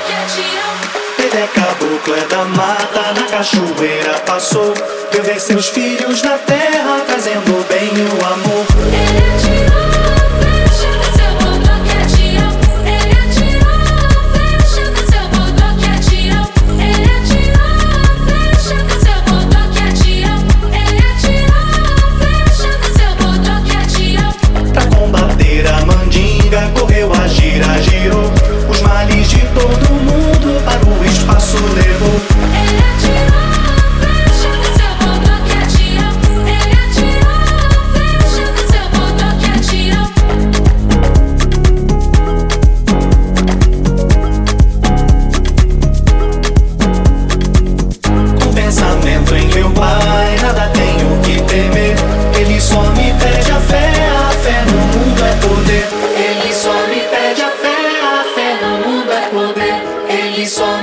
Ele é caboclo, é da mata, na cachoeira passou. Veio ver seus filhos na terra, trazendo o bem e o amor. Ele atirou flecha, desceu, voltou que atirou. Ele atirou flecha, desceu, voltou que atirou. Ele atirou flecha, desceu, voltou que atirou. Ele atirou flecha, desceu, voltou que atirou. Pra combater a mandinga, correu a gira, girou. Os males de todo mundo para o espaço levou. Ele atirou flecha, desceu, voltou que atirou. Ele atirou flecha, desceu, voltou que atirou. Com pensamento em meu pai, nada tenho que temer. Ele só me pede a fé no mundo é poder. Ele só me pede a fé no mundo é poder. Ele só